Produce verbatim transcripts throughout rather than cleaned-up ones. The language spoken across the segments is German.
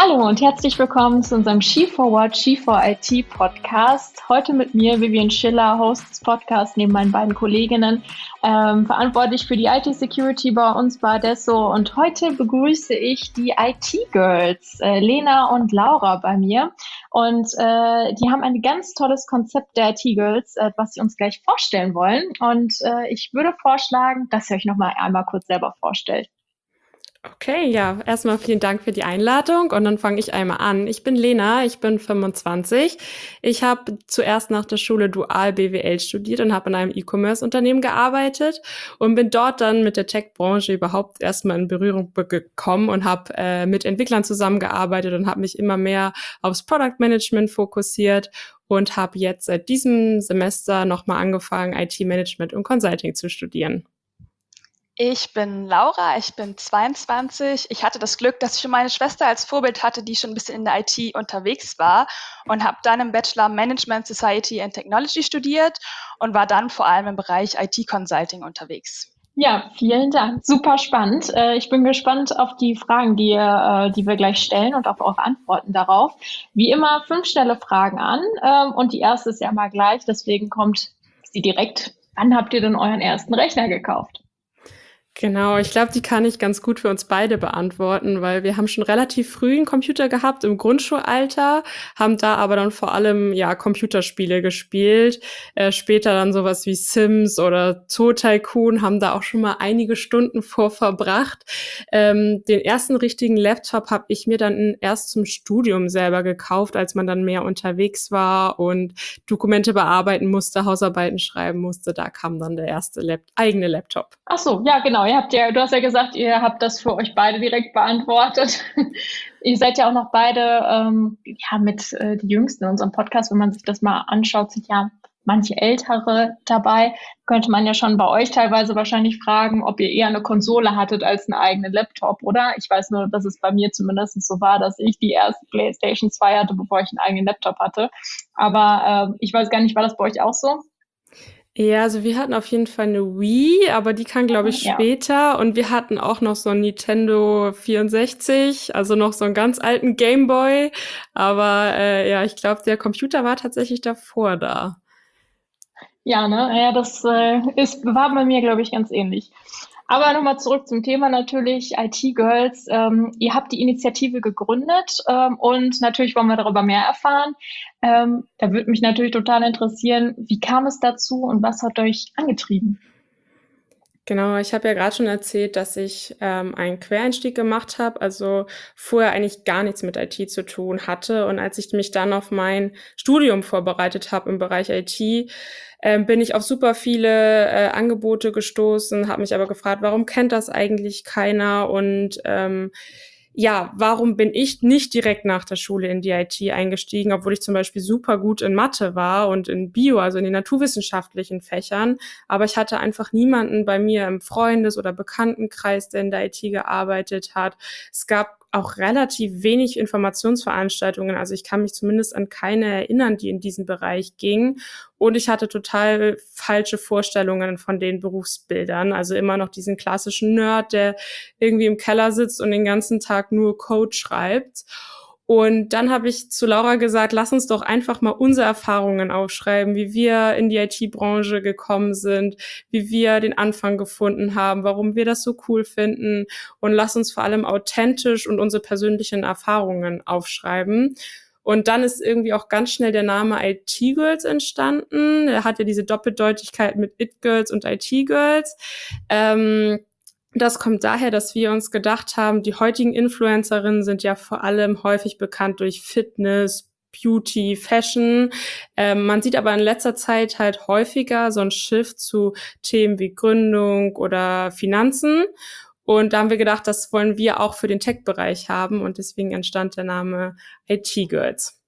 Hallo und herzlich willkommen zu unserem She Forward, She for I T Podcast. Heute mit mir, Vivian Schiller, Host des Podcasts, neben meinen beiden Kolleginnen, ähm, verantwortlich für die I T-Security bei uns bei Adesso. Und heute begrüße ich die I T-Girls, äh, Lena und Laura bei mir. Und äh, die haben ein ganz tolles Konzept der I T-Girls, äh, was sie uns gleich vorstellen wollen. Und äh, ich würde vorschlagen, dass ihr euch noch mal einmal kurz selber vorstellt. Okay, ja, erstmal vielen Dank für die Einladung und dann fange ich einmal an. Ich bin Lena, ich bin fünfundzwanzig. Ich habe zuerst nach der Schule Dual B W L studiert und habe in einem E-Commerce-Unternehmen gearbeitet und bin dort dann mit der Tech-Branche überhaupt erstmal in Berührung gekommen und habe äh, mit Entwicklern zusammengearbeitet und habe mich immer mehr aufs Product-Management fokussiert und habe jetzt seit diesem Semester nochmal angefangen, I T-Management und Consulting zu studieren. Ich bin Laura, ich bin zweiundzwanzig. Ich hatte das Glück, dass ich schon meine Schwester als Vorbild hatte, die schon ein bisschen in der I T unterwegs war und habe dann im Bachelor Management, Society and Technology studiert und war dann vor allem im Bereich I T-Consulting unterwegs. Ja, vielen Dank. Super spannend. Ich bin gespannt auf die Fragen, die, die wir gleich stellen und auf eure Antworten darauf. Wie immer fünf schnelle Fragen an und die erste ist ja mal gleich, deswegen kommt sie direkt. Wann habt ihr denn euren ersten Rechner gekauft? Genau, ich glaube, die kann ich ganz gut für uns beide beantworten, weil wir haben schon relativ früh einen Computer gehabt im Grundschulalter, haben da aber dann vor allem ja Computerspiele gespielt, äh, später dann sowas wie Sims oder Zoo Tycoon, haben da auch schon mal einige Stunden vor verbracht. Ähm, den ersten richtigen Laptop habe ich mir dann erst zum Studium selber gekauft, als man dann mehr unterwegs war und Dokumente bearbeiten musste, Hausarbeiten schreiben musste. Da kam dann der erste Lap- eigene Laptop. Ach so, ja genau. Ihr habt ja, du hast ja gesagt, ihr habt das für euch beide direkt beantwortet. Ihr seid ja auch noch beide ähm, ja mit äh, die Jüngsten in unserem Podcast. Wenn man sich das mal anschaut, sind ja manche Ältere dabei. Könnte man ja schon bei euch teilweise wahrscheinlich fragen, ob ihr eher eine Konsole hattet als einen eigenen Laptop, oder? Ich weiß nur, dass es bei mir zumindest so war, dass ich die erste PlayStation zwei hatte, bevor ich einen eigenen Laptop hatte. Aber äh, ich weiß gar nicht, war das bei euch auch so? Ja, also wir hatten auf jeden Fall eine Wii, aber die kam, glaube ich, Ja. später. Und wir hatten auch noch so ein Nintendo vierundsechzig, also noch so einen ganz alten Gameboy. Aber äh, ja, ich glaube, der Computer war tatsächlich davor da. Ja, ne? Ja, das äh, ist, war bei mir, glaube ich, ganz ähnlich. Aber nochmal zurück zum Thema natürlich, I T-Girls. Ähm, ihr habt die Initiative gegründet ähm, und natürlich wollen wir darüber mehr erfahren. Ähm, da würde mich natürlich total interessieren, wie kam es dazu und was hat euch angetrieben? Genau, ich habe ja gerade schon erzählt, dass ich ähm, einen Quereinstieg gemacht habe, also vorher eigentlich gar nichts mit I T zu tun hatte. Und als ich mich dann auf mein Studium vorbereitet habe im Bereich I T, ähm, bin ich auf super viele äh, Angebote gestoßen, habe mich aber gefragt, warum kennt das eigentlich keiner? Und ähm, ja, warum bin ich nicht direkt nach der Schule in die I T eingestiegen, obwohl ich zum Beispiel super gut in Mathe war und in Bio, also in den naturwissenschaftlichen Fächern. Aber ich hatte einfach niemanden bei mir im Freundes- oder Bekanntenkreis, der in der I T gearbeitet hat. Es gab auch relativ wenig Informationsveranstaltungen. Also ich kann mich zumindest an keine erinnern, die in diesen Bereich gingen. Und ich hatte total falsche Vorstellungen von den Berufsbildern. Also immer noch diesen klassischen Nerd, der irgendwie im Keller sitzt und den ganzen Tag nur Code schreibt. Und dann habe ich zu Laura gesagt, lass uns doch einfach mal unsere Erfahrungen aufschreiben, wie wir in die I T-Branche gekommen sind, wie wir den Anfang gefunden haben, warum wir das so cool finden und lass uns vor allem authentisch und unsere persönlichen Erfahrungen aufschreiben. Und dann ist irgendwie auch ganz schnell der Name I T-Girls entstanden. Er hat ja diese Doppeldeutigkeit mit It-Girls und I T-Girls. Ähm, Das kommt daher, dass wir uns gedacht haben, die heutigen Influencerinnen sind ja vor allem häufig bekannt durch Fitness, Beauty, Fashion. Ähm, man sieht aber in letzter Zeit halt häufiger so ein Shift zu Themen wie Gründung oder Finanzen. Und da haben wir gedacht, das wollen wir auch für den Tech-Bereich haben. Und deswegen entstand der Name I T-Girls.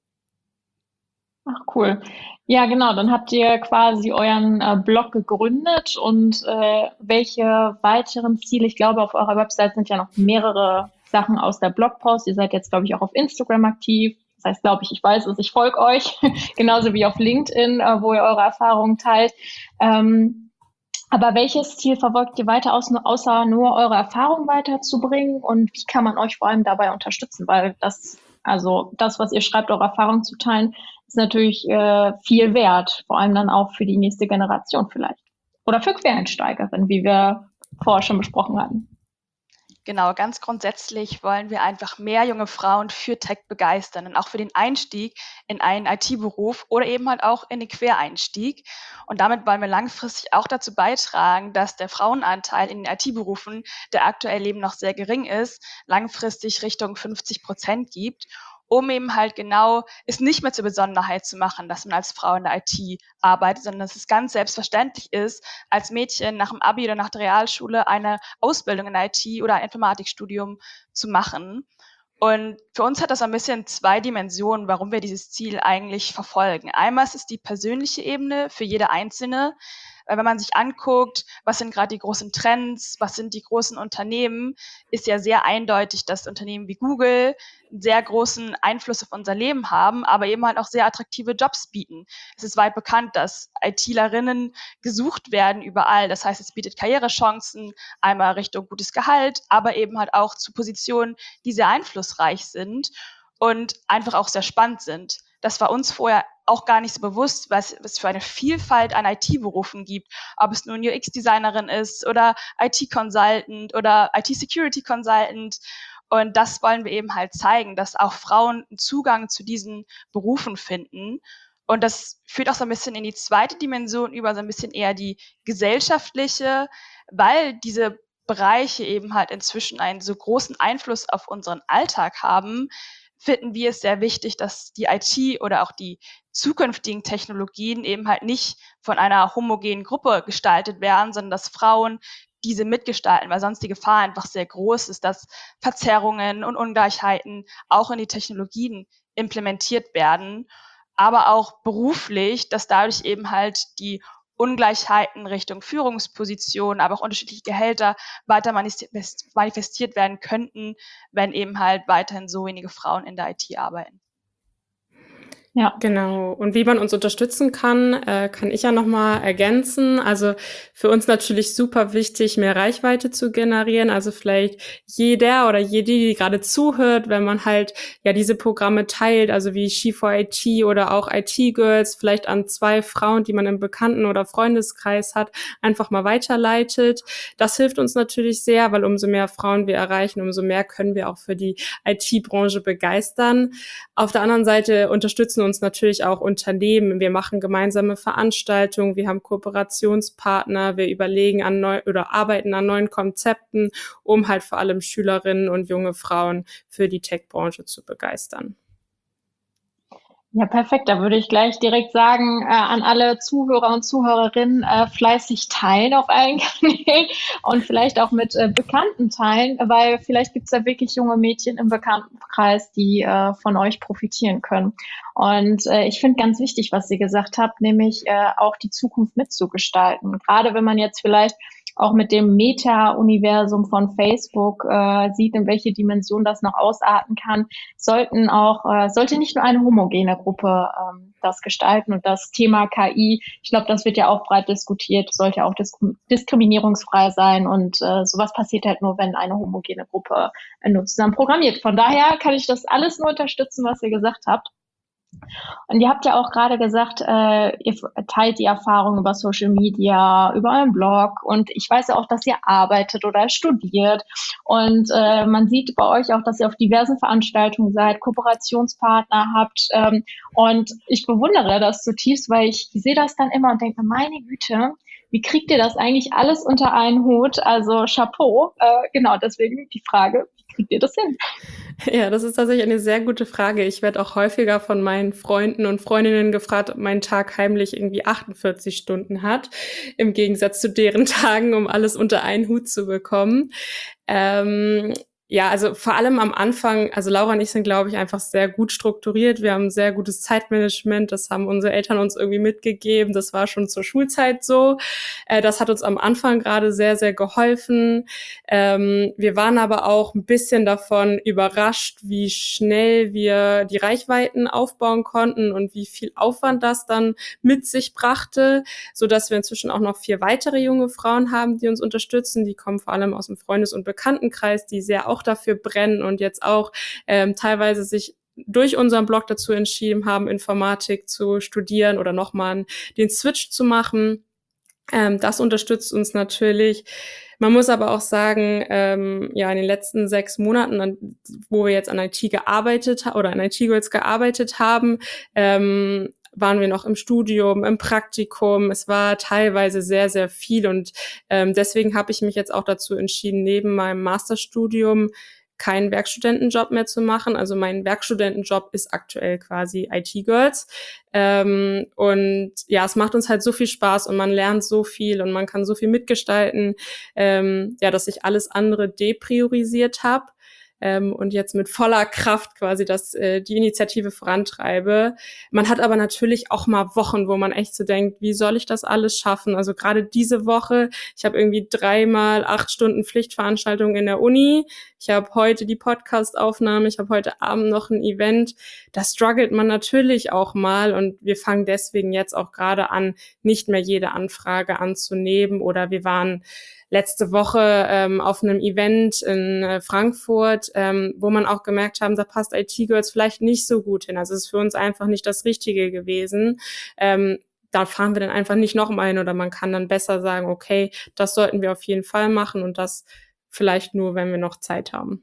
Ach cool. Ja, genau. Dann habt ihr quasi euren äh, Blog gegründet und äh, welche weiteren Ziele? Ich glaube, auf eurer Website sind ja noch mehrere Sachen aus der Blogpost. Ihr seid jetzt, glaube ich, auch auf Instagram aktiv. Das heißt, glaube ich, ich weiß es, ich folge euch, genauso wie auf LinkedIn, äh, wo ihr eure Erfahrungen teilt. Ähm, aber welches Ziel verfolgt ihr weiter, aus, außer nur eure Erfahrungen weiterzubringen? Und wie kann man euch vor allem dabei unterstützen? Weil das Also das, was ihr schreibt, eure Erfahrungen zu teilen, ist natürlich äh, viel wert, vor allem dann auch für die nächste Generation vielleicht. Oder für Quereinsteigerinnen, wie wir vorher schon besprochen hatten. Genau, ganz grundsätzlich wollen wir einfach mehr junge Frauen für Tech begeistern und auch für den Einstieg in einen I T-Beruf oder eben halt auch in den Quereinstieg. Und damit wollen wir langfristig auch dazu beitragen, dass der Frauenanteil in den I T-Berufen, der aktuell eben noch sehr gering ist, langfristig Richtung fünfzig Prozent gibt, um eben halt genau es nicht mehr zur Besonderheit zu machen, dass man als Frau in der I T arbeitet, sondern dass es ganz selbstverständlich ist, als Mädchen nach dem Abi oder nach der Realschule eine Ausbildung in der I T oder ein Informatikstudium zu machen. Und für uns hat das ein bisschen zwei Dimensionen, warum wir dieses Ziel eigentlich verfolgen. Einmal ist es die persönliche Ebene für jede Einzelne. Weil wenn man sich anguckt, was sind gerade die großen Trends, was sind die großen Unternehmen, ist ja sehr eindeutig, dass Unternehmen wie Google einen sehr großen Einfluss auf unser Leben haben, aber eben halt auch sehr attraktive Jobs bieten. Es ist weit bekannt, dass ITlerinnen gesucht werden überall. Das heißt, es bietet Karrierechancen, einmal Richtung gutes Gehalt, aber eben halt auch zu Positionen, die sehr einflussreich sind und einfach auch sehr spannend sind. Das war uns vorher auch gar nicht so bewusst, was es für eine Vielfalt an I T-Berufen gibt, ob es nun U X-Designerin ist oder I T-Consultant oder I T-Security-Consultant. Und das wollen wir eben halt zeigen, dass auch Frauen einen Zugang zu diesen Berufen finden. Und das führt auch so ein bisschen in die zweite Dimension über, so ein bisschen eher die gesellschaftliche, weil diese Bereiche eben halt inzwischen einen so großen Einfluss auf unseren Alltag haben, finden wir es sehr wichtig, dass die I T oder auch die zukünftigen Technologien eben halt nicht von einer homogenen Gruppe gestaltet werden, sondern dass Frauen diese mitgestalten, weil sonst die Gefahr einfach sehr groß ist, dass Verzerrungen und Ungleichheiten auch in die Technologien implementiert werden, aber auch beruflich, dass dadurch eben halt die Ungleichheiten Richtung Führungspositionen, aber auch unterschiedliche Gehälter weiter manifestiert werden könnten, wenn eben halt weiterhin so wenige Frauen in der I T arbeiten. Ja. Genau. Und wie man uns unterstützen kann, äh, kann ich ja noch mal ergänzen. Also für uns natürlich super wichtig, mehr Reichweite zu generieren. Also vielleicht jeder oder jede, die gerade zuhört, wenn man halt ja diese Programme teilt, also wie She for I T oder auch I T Girls, vielleicht an zwei Frauen, die man im Bekannten- oder Freundeskreis hat, einfach mal weiterleitet. Das hilft uns natürlich sehr, weil umso mehr Frauen wir erreichen, umso mehr können wir auch für die I T-Branche begeistern. Auf der anderen Seite unterstützen uns natürlich auch Unternehmen. Wir machen gemeinsame Veranstaltungen, wir haben Kooperationspartner, wir überlegen an neu oder arbeiten an neuen Konzepten, um halt vor allem Schülerinnen und junge Frauen für die Tech-Branche zu begeistern. Ja, perfekt. Da würde ich gleich direkt sagen, äh, an alle Zuhörer und Zuhörerinnen, äh, fleißig teilen auf allen Kanälen und vielleicht auch mit äh, Bekannten teilen, weil vielleicht gibt's da wirklich junge Mädchen im Bekanntenkreis, die äh, von euch profitieren können. Und äh, ich finde ganz wichtig, was ihr gesagt habt, nämlich äh, auch die Zukunft mitzugestalten. Gerade wenn man jetzt vielleicht auch mit dem Meta-Universum von Facebook äh, sieht, in welche Dimension das noch ausarten kann, sollten auch, äh, sollte nicht nur eine homogene Gruppe ähm, das gestalten. Und das Thema K I, ich glaube, das wird ja auch breit diskutiert, sollte auch disk diskriminierungsfrei sein. Und äh, sowas passiert halt nur, wenn eine homogene Gruppe äh, nur zusammen programmiert. Von daher kann ich das alles nur unterstützen, was ihr gesagt habt. Und ihr habt ja auch gerade gesagt, äh, ihr teilt die Erfahrung über Social Media, über euren Blog. Und ich weiß ja auch, dass ihr arbeitet oder studiert. Und äh, man sieht bei euch auch, dass ihr auf diversen Veranstaltungen seid, Kooperationspartner habt. Ähm, und ich bewundere das zutiefst, weil ich sehe das dann immer und denke, meine Güte, wie kriegt ihr das eigentlich alles unter einen Hut? Also Chapeau. Äh, genau, deswegen die Frage, wie kriegt ihr das hin? Ja, das ist tatsächlich eine sehr gute Frage. Ich werde auch häufiger von meinen Freunden und Freundinnen gefragt, ob mein Tag heimlich irgendwie achtundvierzig Stunden hat, im Gegensatz zu deren Tagen, um alles unter einen Hut zu bekommen. Ähm, Ja, also vor allem am Anfang, also Laura und ich sind, glaube ich, einfach sehr gut strukturiert. Wir haben ein sehr gutes Zeitmanagement. Das haben unsere Eltern uns irgendwie mitgegeben. Das war schon zur Schulzeit so. Äh, das hat uns am Anfang gerade sehr, sehr geholfen. Ähm, wir waren aber auch ein bisschen davon überrascht, wie schnell wir die Reichweiten aufbauen konnten und wie viel Aufwand das dann mit sich brachte, so dass wir inzwischen auch noch vier weitere junge Frauen haben, die uns unterstützen. Die kommen vor allem aus dem Freundes- und Bekanntenkreis, die sehr auch dafür brennen und jetzt auch ähm, teilweise sich durch unseren Blog dazu entschieden haben, Informatik zu studieren oder nochmal den Switch zu machen. Ähm, das unterstützt uns natürlich. Man muss aber auch sagen, ähm, ja, in den letzten sechs Monaten, an, wo wir jetzt an I T gearbeitet haben oder an I T Girls gearbeitet haben, ähm, waren wir noch im Studium, im Praktikum. Es war teilweise sehr, sehr viel und ähm, deswegen habe ich mich jetzt auch dazu entschieden, neben meinem Masterstudium keinen Werkstudentenjob mehr zu machen. Also mein Werkstudentenjob ist aktuell quasi I T Girls. Ähm, und ja, es macht uns halt so viel Spaß und man lernt so viel und man kann so viel mitgestalten, ähm, ja, dass ich alles andere depriorisiert habe. Ähm, und jetzt mit voller Kraft quasi das, äh, die Initiative vorantreibe. Man hat aber natürlich auch mal Wochen, wo man echt so denkt, wie soll ich das alles schaffen? Also gerade diese Woche, ich habe irgendwie dreimal acht Stunden Pflichtveranstaltungen in der Uni. Ich habe heute die Podcast-Aufnahme, ich habe heute Abend noch ein Event. Da struggelt man natürlich auch mal und wir fangen deswegen jetzt auch gerade an, nicht mehr jede Anfrage anzunehmen oder wir waren letzte Woche ähm, auf einem Event in äh, Frankfurt, ähm, wo man auch gemerkt haben, da passt I T Girls vielleicht nicht so gut hin. Also es ist für uns einfach nicht das Richtige gewesen. Ähm, da fahren wir dann einfach nicht noch mal hin oder man kann dann besser sagen, okay, das sollten wir auf jeden Fall machen und das vielleicht nur, wenn wir noch Zeit haben.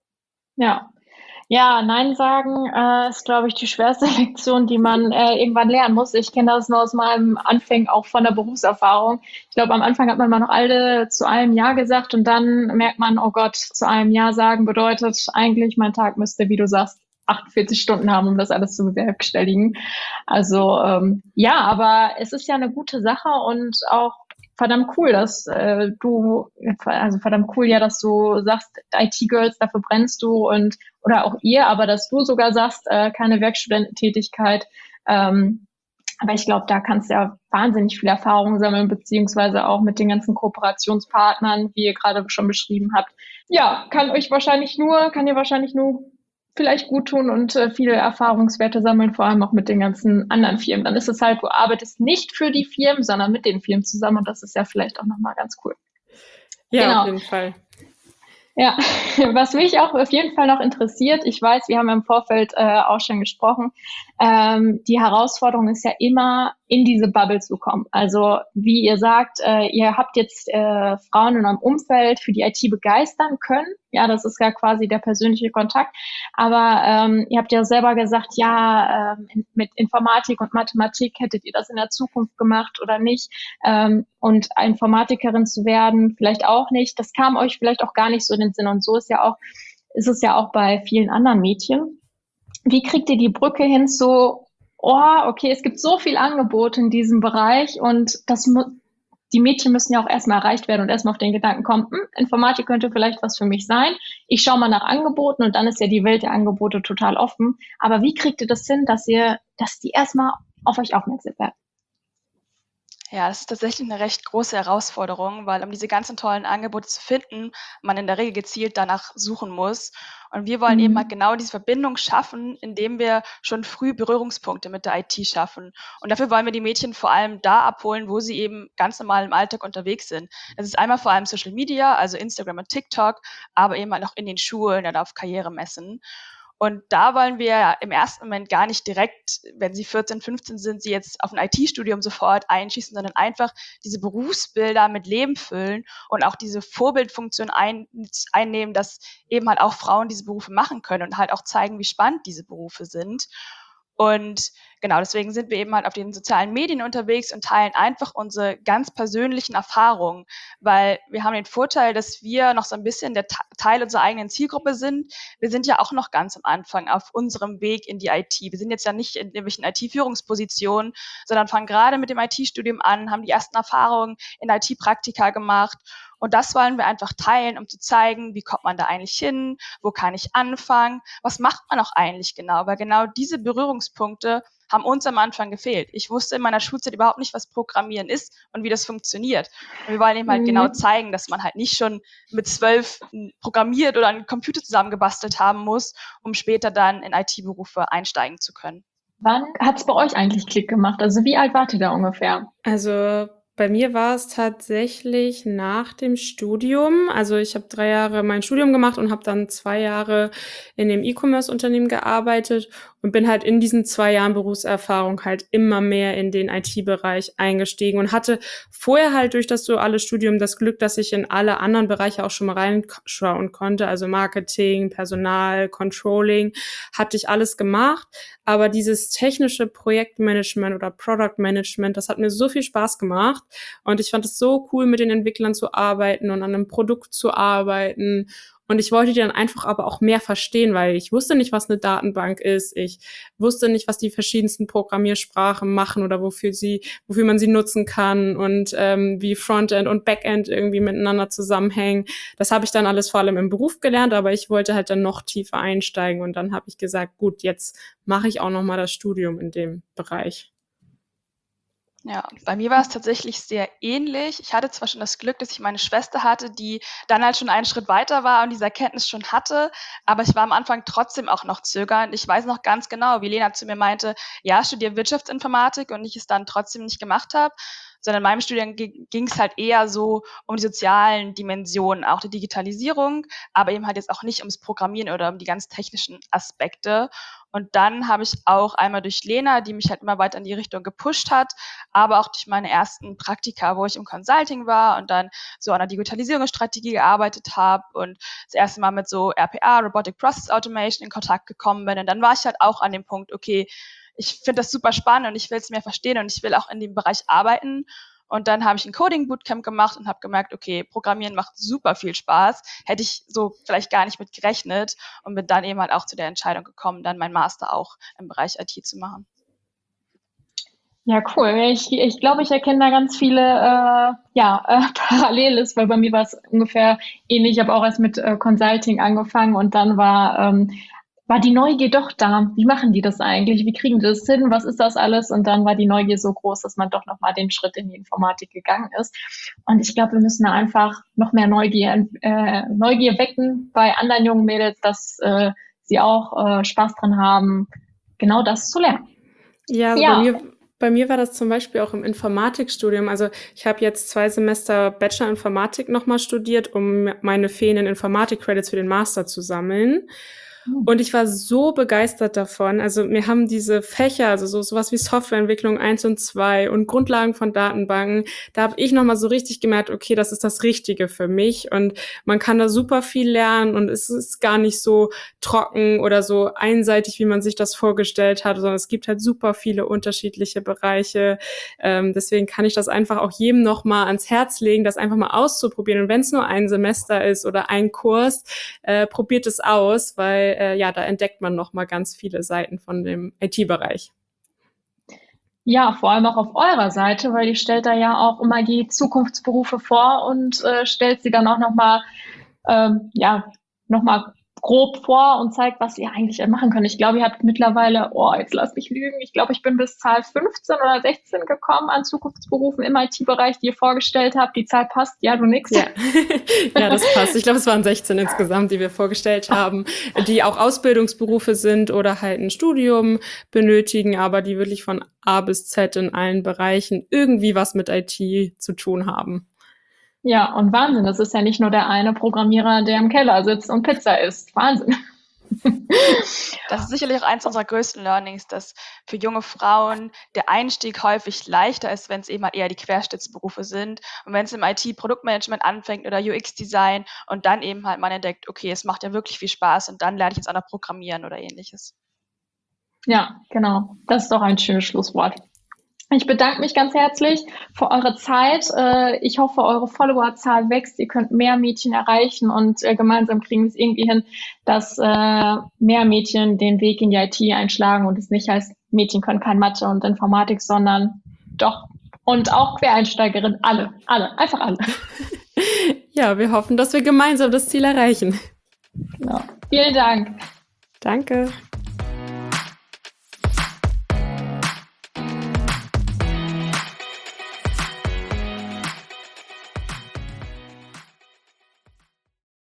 Ja. Ja, Nein sagen äh, ist, glaube ich, die schwerste Lektion, die man äh, irgendwann lernen muss. Ich kenne das nur aus meinem Anfang, auch von der Berufserfahrung. Ich glaube, am Anfang hat man mal noch alle zu einem Ja gesagt und dann merkt man, oh Gott, zu einem Ja sagen bedeutet eigentlich, mein Tag müsste, wie du sagst, achtundvierzig Stunden haben, um das alles zu bewerkstelligen. Also ähm, ja, aber es ist ja eine gute Sache und auch verdammt cool, dass äh, du, also verdammt cool, ja, dass du sagst, I T Girls, dafür brennst du und oder auch ihr, aber dass du sogar sagst, äh, keine Werkstudententätigkeit. Ähm, aber ich glaube, da kannst du ja wahnsinnig viel Erfahrung sammeln, beziehungsweise auch mit den ganzen Kooperationspartnern, wie ihr gerade schon beschrieben habt. Ja, kann euch wahrscheinlich nur, kann ihr wahrscheinlich nur vielleicht gut tun und äh, viele Erfahrungswerte sammeln, vor allem auch mit den ganzen anderen Firmen. Dann ist es halt, du arbeitest nicht für die Firmen, sondern mit den Firmen zusammen und das ist ja vielleicht auch nochmal ganz cool. Ja, genau. Auf jeden Fall. Ja, was mich auch auf jeden Fall noch interessiert, ich weiß, wir haben im Vorfeld äh, auch schon gesprochen, ähm, die Herausforderung ist ja immer, in diese Bubble zu kommen. Also wie ihr sagt, äh, ihr habt jetzt äh, Frauen in eurem Umfeld für die I T begeistern können. Ja, das ist ja quasi der persönliche Kontakt. Aber ähm, ihr habt ja selber gesagt, ja, ähm, mit Informatik und Mathematik hättet ihr das in der Zukunft gemacht oder nicht. Ähm, und Informatikerin zu werden, vielleicht auch nicht. Das kam euch vielleicht auch gar nicht so in den Sinn. Und so ist ja auch, ist es ja auch bei vielen anderen Mädchen. Wie kriegt ihr die Brücke hin zu, oh, okay, es gibt so viel Angebot in diesem Bereich und das mu- die Mädchen müssen ja auch erstmal erreicht werden und erstmal auf den Gedanken kommen, hm, Informatik könnte vielleicht was für mich sein. Ich schaue mal nach Angeboten und dann ist ja die Welt der Angebote total offen. Aber wie kriegt ihr das hin, dass ihr, dass die erstmal auf euch aufmerksam werden? Ja, das ist tatsächlich eine recht große Herausforderung, weil um diese ganzen tollen Angebote zu finden, man in der Regel gezielt danach suchen muss. Und wir wollen eben halt Mhm. genau diese Verbindung schaffen, indem wir schon früh Berührungspunkte mit der I T schaffen. Und dafür wollen wir die Mädchen vor allem da abholen, wo sie eben ganz normal im Alltag unterwegs sind. Das ist einmal vor allem Social Media, also Instagram und TikTok, aber eben halt auch in den Schulen oder auf Karrieremessen. Und da wollen wir ja im ersten Moment gar nicht direkt, wenn sie vierzehn, fünfzehn sind, sie jetzt auf ein I T-Studium sofort einschießen, sondern einfach diese Berufsbilder mit Leben füllen und auch diese Vorbildfunktion ein, einnehmen, dass eben halt auch Frauen diese Berufe machen können und halt auch zeigen, wie spannend diese Berufe sind. Und genau, deswegen sind wir eben halt auf den sozialen Medien unterwegs und teilen einfach unsere ganz persönlichen Erfahrungen, weil wir haben den Vorteil, dass wir noch so ein bisschen der Teil unserer eigenen Zielgruppe sind. Wir sind ja auch noch ganz am Anfang auf unserem Weg in die I T. Wir sind jetzt ja nicht in irgendwelchen I T-Führungspositionen, sondern fangen gerade mit dem I T-Studium an, haben die ersten Erfahrungen in I T-Praktika gemacht. Und das wollen wir einfach teilen, um zu zeigen, wie kommt man da eigentlich hin, wo kann ich anfangen, was macht man auch eigentlich genau, weil genau diese Berührungspunkte haben uns am Anfang gefehlt. Ich wusste in meiner Schulzeit überhaupt nicht, was Programmieren ist und wie das funktioniert. Und wir wollen eben halt Mhm. genau zeigen, dass man halt nicht schon mit zwölf programmiert oder einen Computer zusammengebastelt haben muss, um später dann in I T-Berufe einsteigen zu können. Wann hat es bei euch eigentlich Klick gemacht? Also wie alt wart ihr da ungefähr? Also Bei mir war es tatsächlich nach dem Studium. Also ich habe drei Jahre mein Studium gemacht und habe dann zwei Jahre in dem E-Commerce-Unternehmen gearbeitet und bin halt in diesen zwei Jahren Berufserfahrung halt immer mehr in den I T-Bereich eingestiegen und hatte vorher halt durch das duale Studium das Glück, dass ich in alle anderen Bereiche auch schon mal reinschauen konnte. Also Marketing, Personal, Controlling, hatte ich alles gemacht. Aber dieses technische Projektmanagement oder Product Management, das hat mir so viel Spaß gemacht. Und ich fand es so cool, mit den Entwicklern zu arbeiten und an einem Produkt zu arbeiten. Und ich wollte die dann einfach aber auch mehr verstehen, weil ich wusste nicht, was eine Datenbank ist. Ich wusste nicht, was die verschiedensten Programmiersprachen machen oder wofür sie, wofür man sie nutzen kann und ähm, wie Frontend und Backend irgendwie miteinander zusammenhängen. Das habe ich dann alles vor allem im Beruf gelernt, aber ich wollte halt dann noch tiefer einsteigen. Und dann habe ich gesagt, gut, jetzt mache ich auch noch mal das Studium in dem Bereich. Ja, bei mir war es tatsächlich sehr ähnlich. Ich hatte zwar schon das Glück, dass ich meine Schwester hatte, die dann halt schon einen Schritt weiter war und diese Erkenntnis schon hatte, aber ich war am Anfang trotzdem auch noch zögernd. Ich weiß noch ganz genau, wie Lena zu mir meinte, ja, studiere Wirtschaftsinformatik und ich es dann trotzdem nicht gemacht habe, sondern in meinem Studium ging es halt eher so um die sozialen Dimensionen, auch die Digitalisierung, aber eben halt jetzt auch nicht ums Programmieren oder um die ganz technischen Aspekte. Und dann habe ich auch einmal durch Lena, die mich halt immer weiter in die Richtung gepusht hat, aber auch durch meine ersten Praktika, wo ich im Consulting war und dann so an der Digitalisierungsstrategie gearbeitet habe und das erste Mal mit so R P A, Robotic Process Automation, in Kontakt gekommen bin. Und dann war ich halt auch an dem Punkt, okay, ich finde das super spannend und ich will es mehr verstehen und ich will auch in dem Bereich arbeiten. Und dann habe ich ein Coding-Bootcamp gemacht und habe gemerkt, okay, Programmieren macht super viel Spaß. Hätte ich so vielleicht gar nicht mit gerechnet und bin dann eben halt auch zu der Entscheidung gekommen, dann meinen Master auch im Bereich I T zu machen. Ja, cool. Ich, ich glaube, ich erkenne da ganz viele äh, ja, äh, Paralleles, weil bei mir war es ungefähr ähnlich. Ich habe auch erst mit äh, Consulting angefangen und dann war ähm, war die Neugier doch da. Wie machen die das eigentlich? Wie kriegen die das hin? Was ist das alles? Und dann war die Neugier so groß, dass man doch nochmal den Schritt in die Informatik gegangen ist. Und ich glaube, wir müssen da einfach noch mehr Neugier, äh, Neugier wecken bei anderen jungen Mädels, dass äh, sie auch äh, Spaß dran haben, genau das zu lernen. Ja, also Ja. bei mir Bei mir war das zum Beispiel auch im Informatikstudium. Also ich habe jetzt zwei Semester Bachelor Informatik nochmal studiert, um meine fehlenden Informatik-Credits für den Master zu sammeln. Und ich war so begeistert davon. Also mir haben diese Fächer, also so sowas wie Softwareentwicklung eins und zwei und Grundlagen von Datenbanken, da habe ich nochmal so richtig gemerkt, okay, das ist das Richtige für mich. Und man kann da super viel lernen und es ist gar nicht so trocken oder so einseitig, wie man sich das vorgestellt hat, sondern es gibt halt super viele unterschiedliche Bereiche. Ähm, deswegen kann ich das einfach auch jedem nochmal ans Herz legen, das einfach mal auszuprobieren. Und wenn es nur ein Semester ist oder ein Kurs, äh, probiert es aus, weil äh, ja, da entdeckt man nochmal ganz viele Seiten von dem I T-Bereich. Ja, vor allem auch auf eurer Seite, weil ihr stellt da ja auch immer die Zukunftsberufe vor und äh, stellt sie dann auch nochmal ähm, ja, nochmal grob vor und zeigt, was ihr eigentlich machen könnt. Ich glaube, ihr habt mittlerweile, oh, jetzt lass mich lügen, ich glaube, ich bin bis Zahl fünfzehn oder sechzehn gekommen an Zukunftsberufen im I T-Bereich, die ihr vorgestellt habt. Die Zahl passt, ja, du nix. Ja, ja, das passt. Ich glaube, es waren sechzehn insgesamt, die wir vorgestellt haben, die auch Ausbildungsberufe sind oder halt ein Studium benötigen, aber die wirklich von A bis Z in allen Bereichen irgendwie was mit I T zu tun haben. Ja, und Wahnsinn, das ist ja nicht nur der eine Programmierer, der im Keller sitzt und Pizza isst. Wahnsinn. Das ist sicherlich auch eins unserer größten Learnings, dass für junge Frauen der Einstieg häufig leichter ist, wenn es eben eher die Querschnittsberufe sind. Und wenn es im I T-Produktmanagement anfängt oder U X-Design und dann eben halt man entdeckt, okay, es macht ja wirklich viel Spaß und dann lerne ich jetzt auch noch programmieren oder ähnliches. Ja, genau. Das ist doch ein schönes Schlusswort. Ich bedanke mich ganz herzlich für eure Zeit. Ich hoffe, eure Followerzahl wächst. Ihr könnt mehr Mädchen erreichen und gemeinsam kriegen wir es irgendwie hin, dass mehr Mädchen den Weg in die I T einschlagen und es nicht heißt, Mädchen können kein Mathe und Informatik, sondern doch. Und auch Quereinsteigerinnen, alle, alle, einfach alle. Ja, wir hoffen, dass wir gemeinsam das Ziel erreichen. Ja. Vielen Dank. Danke.